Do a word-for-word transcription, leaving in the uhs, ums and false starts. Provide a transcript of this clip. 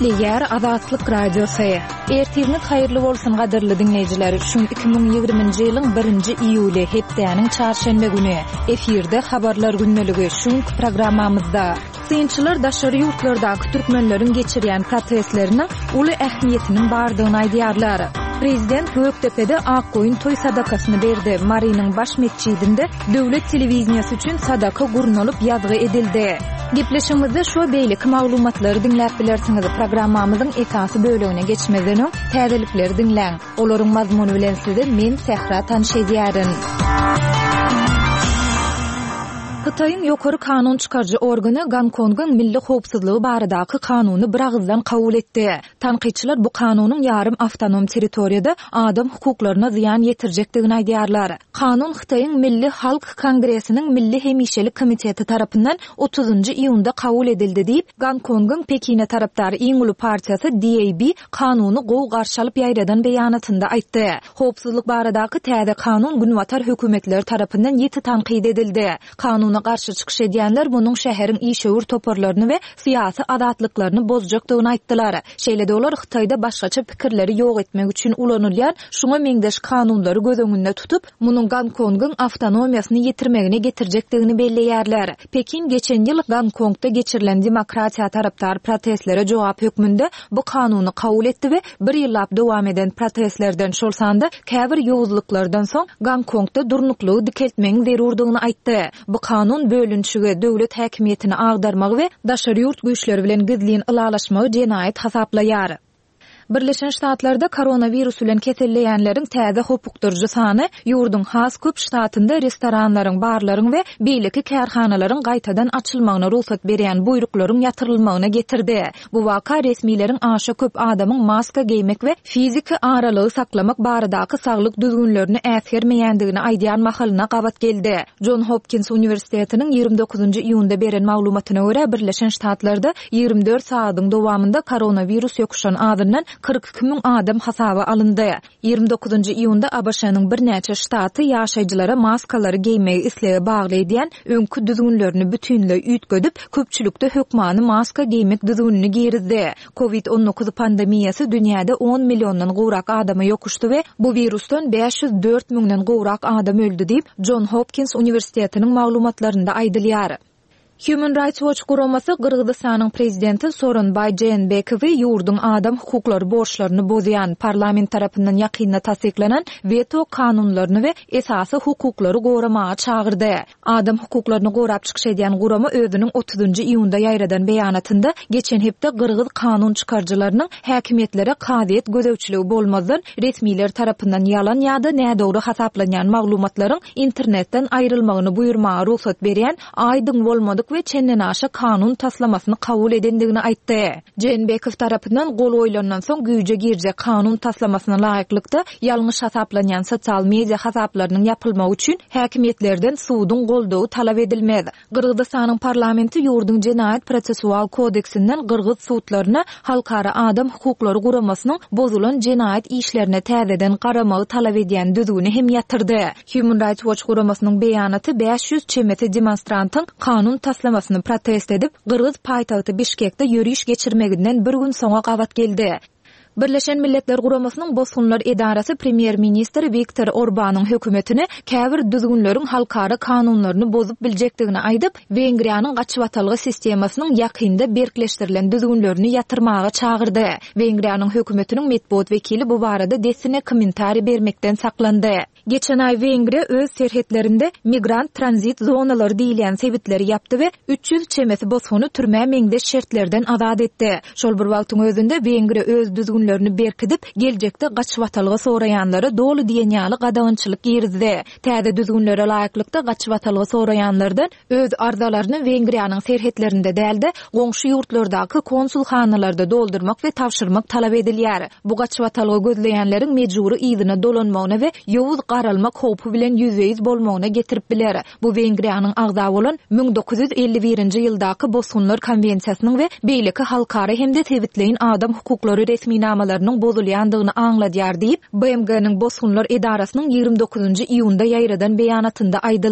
Hürmetli ýer Azatlyk radiosu. Ertiriniz haýyrly bolsun gadyrly dinleýijiler. Şun iki bin ýygrymynjy ýylyň birinji iýuly hepdeniň çarşembe güni efirde habarlar günneligi şun programmamyzda synçylar daşary ýurtlardaky türkmenleriň geçirýän protestleriniň uly ähmiýetiniň bardygyny aýdýarlar. Prezident Göktepe'de Akkoyun toy sadakasyny berdi. Marynyň baş mesçidinde döwlet telewizionyasy üçin sadaka gurnulyp ýazgy edildi. Gepleşimizde şu beýlik maglumatlary dinläp bilersiňiz. Programmamyzyň esasy bölегine geçmeden öň täzelikleri dinläň. Olaryň mazmuny bilen sizi men Sehra tanışýaryn. Xitayň ýokary kanun çykarjy organy Gongkongyň milli howpsuzlygy baradaky kanuny bir agzdan kabul etdi. Tanqidçiler bu kanunyň ýarym awtonom territoriýada adam hukuklaryna ziýan ýetirjekdigini aýdýarlar. Kanun Xitayň Milli Halk Kongresiniň Milli Hemişelik Komiteti tarapyndan otuzynjy iýunda kabul edildi diýip Gongkongyň Pekine tarapdary iň uly partiýasy D A B kanuny gowy garşy alyp ýaýradan beýanatynda aýtdy. Howpsuzlyk baradaky täze kanun günwatar hökümetler tarapyndan ýeti tanqid edildi. Kanun Buna garşy çykyş edýänler munyň şäheriň işöwür toparlaryny we syýasy adatlyklaryny bozajakdygyny aýtdylar. Şeýle-de olar Xitayda başgaça pikirleri ýok etmek üçin ulanylýan şuňa meňdeş kanunlary göz öňünde tutup, munyň Gongkongyň awtonomiýasyny ýetirmegine getirjekdigini belleýärler. Pekin geçen ýyl Gongkongda geçirilen demokratiýa tarapdar protestlere jogap hökmünde bu kanuny kabul etdi we bir ýyllap dowam eden protestlerden şolsanda käbir ýowuzlyklardan soň Gongkongda durnuklugy dikeltmeň zerurdygyny aýtdy. Bu kanun bölünçüge döwlet häkimiýetini agdarmagy we daşary ýurt güýçleri bilen gizliň ylalaşmagy jenaýat hasaplaýar. Birleşen Ştatlarda koronavirus bilen keselleýänleriň täze hukukdurjy sany ýurdun has köp ştatynda restoranlaryň, barlaryň we beýleki kärhanalaryň gaýtadan açylmagyna ruhsat berýän buyruklaryň ýatyrylmagyna getirdi. Bu waka resmiýlerin aşa köp adamyň maska giýmek we fiziki aralygy saklamak baradaky saglyk düzgünlerini äsgermeýändigini aýdýan mahalyna gabat geldi. John Hopkins Universitetiniň ýygrimi dokuzynjy iýunda beren maglumatyna görä Birleşen Ştatlarda ýygrimi dört saatyň dowamında koronavirus ýokuşan adamdan kırk iki bin adam hasaba alındı. ýygrimi dokuzynjy iýunda A B Ş'nyň bir näçe ştaty ýaşaýjylara maskalary giýmegi isleýe baglaýdyan öňkü düzgünlerini bütünle üýtgedip köpçülükde hökmany maska giýmek düzgünini girizdi. covid on dokuz pandemiýasy dünýäde on milliondan gowrak adamy ýokuşdy we bu virusdan beş yüz dört miňden gowrak adam öldü diýip John Hopkins Universitetiniň maglumatlarynda aýdylýar. Human Rights Watch guramasy Gırgyzstanyň prezidenti Soronbay Jeenbekowy ýurdun adam hukuklary borçlaryny bozýan parlament tarapyndan ýakynda tasdiklanan veto kanunlaryny we esasy hukuklary goramaga çagyrdy. Adam hukuklaryny gorap çykyş edýän gurama özüniň otuzynjy iýunda ýaýradan beýanatynda geçen hepde Gırgyz kanun çykarjylarynyň häkimiýetlere kaziýet gözewçiligi bolmazdan resmiýler tarapyndan ýalan ýa-da nädogry hasaplanýan maglumatlaryň internetden aýrylmagyny buyurmaga ruhsat berýän aýdyň bolmadyk we çenden aşa kanun taslamasyny kabul edendigini aýtdy. Jeenbekow tarapyndan gol oýlanan soň güýje girjek kanun taslamasyna laýyklykda ýalňyş hasaplanýan sosial media hasaplarynyň ýapylmagy üçin häkimiýetlerden suwdyň goldawy talap edilmedi. Gırgyzstanyň parlamenti ýurdun jenaýat prosessual kodeksinden Gırgyz suwtlaryna halkara adam hukuklary guramasynyň bozulan jenaýat işlerine täzeden garamagy talap edýän düzgüni hem ýatyrdy. Human Rights Watch guramasynyň beýanaty beş yüz çemeti demonstrantyň kanun taslamasyny protest edip Gırgyz paýtagty Bişkekde ýörüş geçirmeginden bir gün soňa gabat geldi. Birleşen Milletler Guramasynyň Bosgunlar Edarasy Premier Ministri Viktor Orbanyň hökümetini käbir düzgünleriň halkara kanunlaryny bozup biljekdigini aýdyp, Wengriýanyň gaçywatalgy sistemasynyň ýakynda berkleşdirilen düzgünlerini ýatyrmaga çagyrdy. Wengriýanyň hökümetiniň medpuat wekili bu barada desine kommentari bermekden saklandy. Geçen ay Wengriýa öz serhetlerinde migrant tranzit zonalary diýilen sebitleri ýapdy we üç yüz çemeti bosguny türme meňdeş şertlerden azad etdi. Şol bir wagtyň özünde Wengriýa öz düzgünlerini berkidip geljekde gaçywatalgy soraýanlara dolu diýen ýaly gadawynçylyk girizdi. Täze düzgünlere laýyklykda gaçywatalgy soraýanlardan öz arzalaryny Wengriýanyň serhetlerinde däldi, goňşy ýurtlardaky konsulxanalarda doldurmak we tapşyrmak talap edilýär. Bu gaçywatalgy gözleýänleriň mejburi ýygyna dolanmagyna we ýowuz garalmak howpy bilen ýüzüýiz bolmagyna getirip biler. Bu Wengriýanyň agza bolan bin dokuz yüz elli birinji ýyldaky Bosgunlar konvensiýasynyň we beýleki halkara hemde tebitleýin adam hukuklary resmiýnamalarynyň bozulýandygyny aňladýar diýip B M G'niň Bosgunlar Edarasynyň ýygrimi dokuzynjy iýunda ýaýradan beýanatynda aýdyldy.